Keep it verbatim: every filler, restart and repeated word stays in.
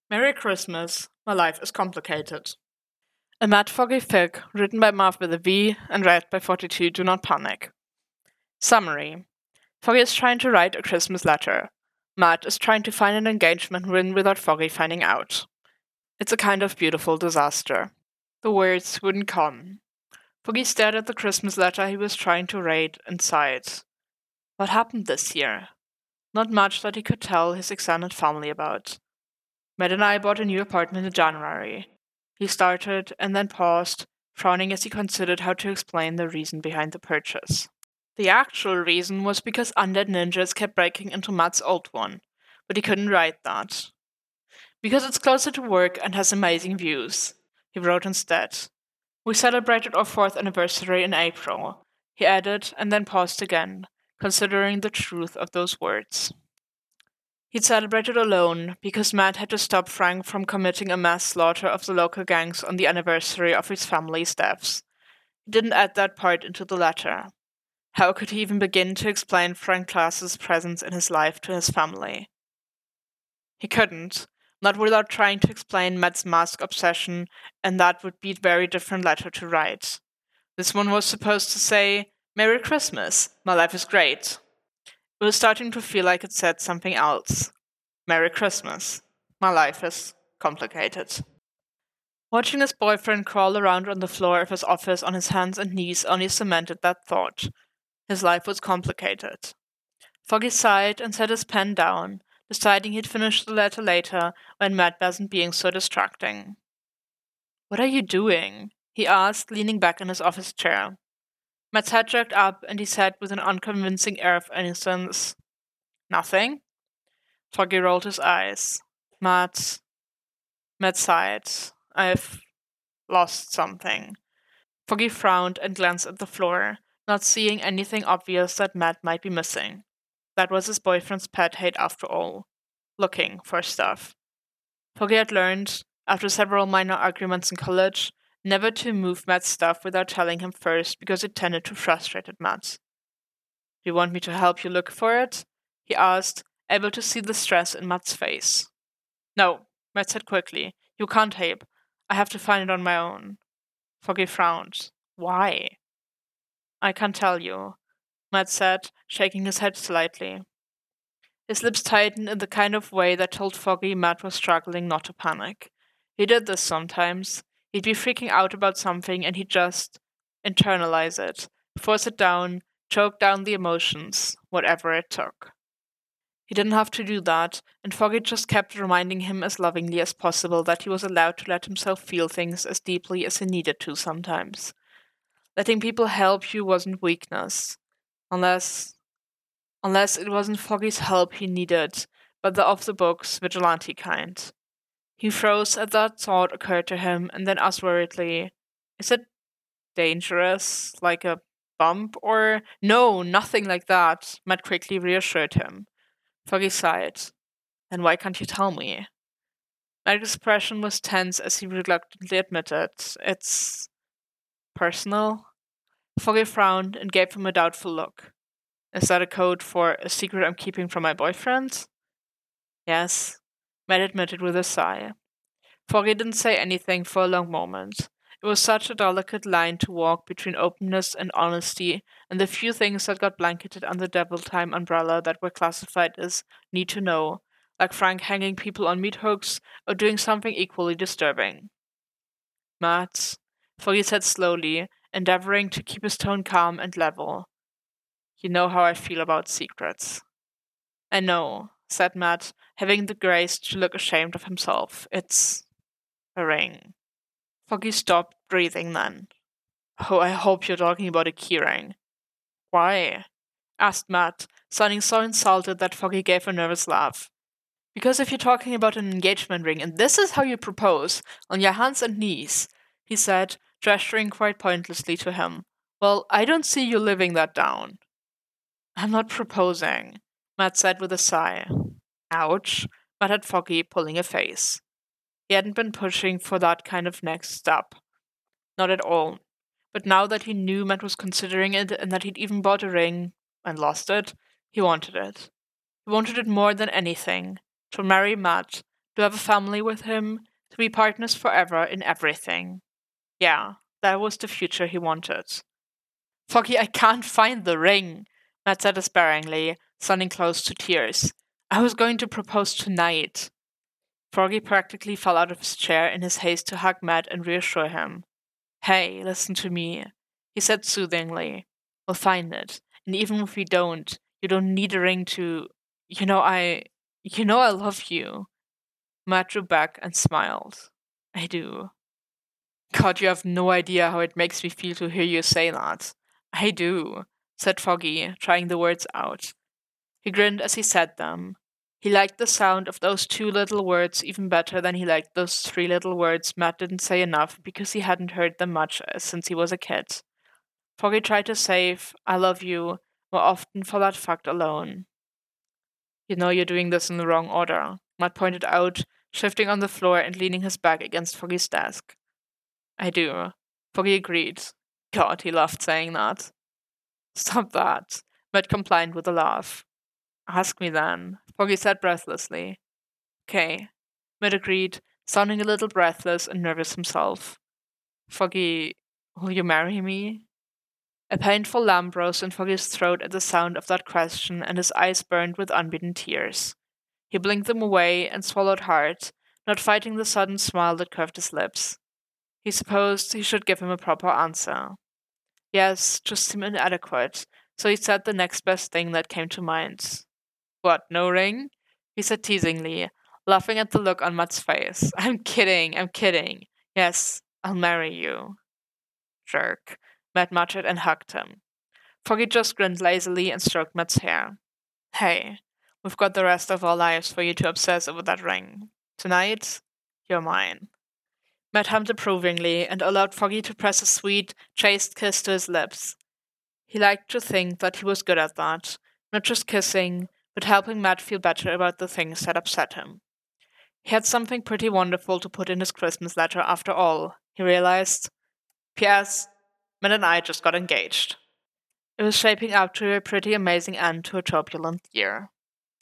Merry Christmas, my life is complicated. A Mad Foggy Fig, written by Marv with a V and read by forty-two Do Not Panic. Summary. Foggy is trying to write a Christmas letter. Matt is trying to find an engagement ring without Foggy finding out. It's a kind of beautiful disaster. The words wouldn't come. Foggy stared at the Christmas letter he was trying to write and sighed. What happened this year? Not much that he could tell his extended family about. Matt and I bought a new apartment in January. He started and then paused, frowning as he considered how to explain the reason behind the purchase. The actual reason was because undead ninjas kept breaking into Matt's old one, but he couldn't write that. Because it's closer to work and has amazing views, he wrote instead. We celebrated our fourth anniversary in April, he added and then paused again, considering the truth of those words. He'd celebrated alone because Matt had to stop Frank from committing a mass slaughter of the local gangs on the anniversary of his family's deaths. He didn't add that part into the letter. How could he even begin to explain Frank Glass's presence in his life to his family? He couldn't, not without trying to explain Matt's mask obsession, and that would be a very different letter to write. This one was supposed to say, Merry Christmas, my life is great. It was starting to feel like it said something else. Merry Christmas. My life is complicated. Watching his boyfriend crawl around on the floor of his office on his hands and knees only cemented that thought. His life was complicated. Foggy sighed and set his pen down, deciding he'd finish the letter later when Matt wasn't being so distracting. What are you doing? He asked, leaning back in his office chair. Matt's head jerked up, and he said with an unconvincing air of innocence, Nothing? Foggy rolled his eyes. Matt... Matt sighed. I've lost something. Foggy frowned and glanced at the floor, not seeing anything obvious that Matt might be missing. That was his boyfriend's pet hate after all. Looking for stuff. Foggy had learned, after several minor arguments in college, never to move Matt's stuff without telling him first because it tended to frustrate Matt. Do you want me to help you look for it? He asked, able to see the stress in Matt's face. No, Matt said quickly. You can't help. I have to find it on my own. Foggy frowned. Why? I can't tell you, Matt said, shaking his head slightly. His lips tightened in the kind of way that told Foggy Matt was struggling not to panic. He did this sometimes. He'd be freaking out about something and he'd just internalize it, force it down, choke down the emotions, whatever it took. He didn't have to do that, and Foggy just kept reminding him as lovingly as possible that he was allowed to let himself feel things as deeply as he needed to sometimes. Letting people help you wasn't weakness, unless... unless it wasn't Foggy's help he needed, but the off-the-books, vigilante kind. He froze as that thought occurred to him, and then asked worriedly, Is it dangerous, like a bump, or... No, nothing like that, Matt quickly reassured him. Foggy sighed. Then why can't you tell me? Matt's expression was tense as he reluctantly admitted, It's... personal? Foggy frowned and gave him a doubtful look. Is that a code for a secret I'm keeping from my boyfriend? Yes, Matt admitted with a sigh. Foggy didn't say anything for a long moment. It was such a delicate line to walk between openness and honesty, and the few things that got blanketed under Devil Time umbrella that were classified as need to know, like Frank hanging people on meat hooks or doing something equally disturbing. Matt, Foggy said slowly, endeavoring to keep his tone calm and level. You know how I feel about secrets. I know, said Matt, having the grace to look ashamed of himself. It's a ring. Foggy stopped breathing then. Oh, I hope you're talking about a keyring. Why? Asked Matt, sounding so insulted that Foggy gave a nervous laugh. Because if you're talking about an engagement ring, and this is how you propose, on your hands and knees, he said, gesturing quite pointlessly to him, well, I don't see you living that down. I'm not proposing, Matt said with a sigh. Ouch, muttered Foggy, pulling a face. He hadn't been pushing for that kind of next step. Not at all. But now that he knew Matt was considering it and that he'd even bought a ring and lost it, he wanted it. He wanted it more than anything. To marry Matt, To have a family with him, to be partners forever in everything. Yeah, that was the future he wanted. Foggy, I can't find the ring, Matt said despairingly, sounding close to tears. I was going to propose tonight. Foggy practically fell out of his chair in his haste to hug Matt and reassure him. Hey, listen to me, he said soothingly. We'll find it, and even if we don't, you don't need a ring to. You know, I. You know, I love you. Matt drew back and smiled. I do. God, you have no idea how it makes me feel to hear you say that. I do, said Foggy, trying the words out. He grinned as he said them. He liked the sound of those two little words even better than he liked those three little words Matt didn't say enough because he hadn't heard them much since he was a kid. Foggy tried to save I love you more often for that fact alone. You know you're doing this in the wrong order, Matt pointed out, shifting on the floor and leaning his back against Foggy's desk. I do. Foggy agreed. God, he loved saying that. Stop that, Matt complied with a laugh. Ask me then, Foggy said breathlessly. Okay, Matt agreed, sounding a little breathless and nervous himself. Foggy, will you marry me? A painful lump rose in Foggy's throat at the sound of that question, and his eyes burned with unbidden tears. He blinked them away and swallowed hard, not fighting the sudden smile that curved his lips. He supposed he should give him a proper answer. Yes, just seemed inadequate, so he said the next best thing that came to mind. What, no ring? He said teasingly, laughing at the look on Matt's face. I'm kidding, I'm kidding. Yes, I'll marry you. Jerk, Matt muttered and hugged him. Foggy just grinned lazily and stroked Matt's hair. Hey, we've got the rest of our lives for you to obsess over that ring. Tonight, you're mine. Matt hummed approvingly and allowed Foggy to press a sweet, chaste kiss to his lips. He liked to think that he was good at that, not just kissing, but helping Matt feel better about the things that upset him. He had something pretty wonderful to put in his Christmas letter after all, he realized. P S. Matt and I just got engaged. It was shaping up to a pretty amazing end to a turbulent year.